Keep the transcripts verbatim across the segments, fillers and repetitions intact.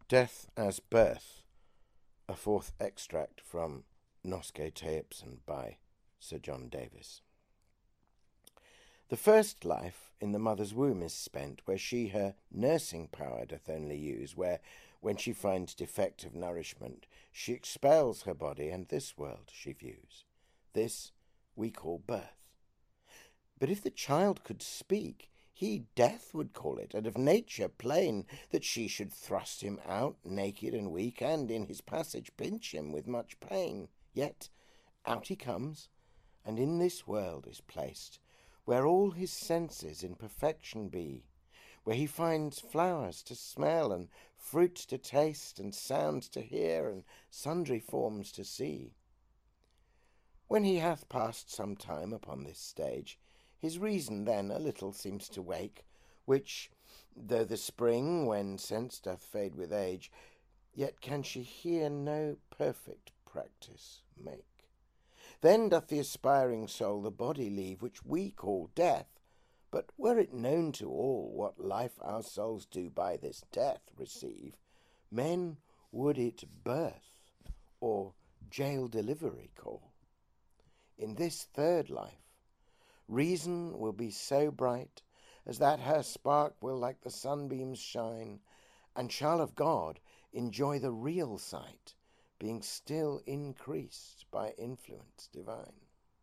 Death as Birth, a fourth extract from Nosce Teipsum by Sir John Davis. The first life in the mother's womb is spent, where she her nursing power doth only use, where, when she finds defect of nourishment, she expels her body, and this world she views. This we call birth. But if the child could speak, he death would call it, and of nature plain, that she should thrust him out naked and weak, and in his passage pinch him with much pain. Yet out he comes, and in this world is placed, where all his senses in perfection be, where he finds flowers to smell, and fruits to taste, and sounds to hear, and sundry forms to see. When he hath passed some time upon this stage, his reason then a little seems to wake, which, though the spring, when sense doth fade with age, yet can she here no perfect practice make. Then doth the aspiring soul the body leave, which we call death. But were it known to all what life our souls do by this death receive, men would it birth, or jail delivery call. In this third life, reason will be so bright as that her spark will like the sunbeams shine, and shall of God enjoy the real sight, being still increased by influence divine.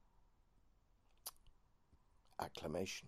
Acclamation.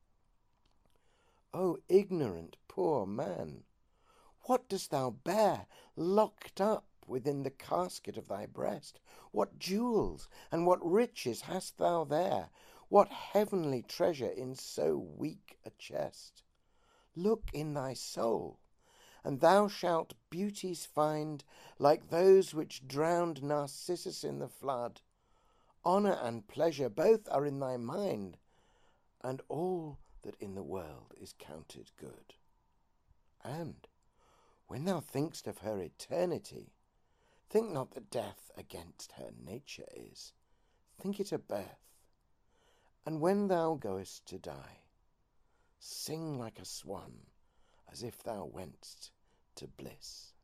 O ignorant poor man, what dost thou bear locked up within the casket of thy breast? What jewels and what riches hast thou there? What heavenly treasure in so weak a chest? Look in thy soul, and thou shalt beauties find like those which drowned Narcissus in the flood. Honour and pleasure both are in thy mind, and all that in the world is counted good. And when thou think'st of her eternity, think not that death against her nature is, think it a birth. And when thou goest to die, sing like a swan, as if thou went'st to bliss.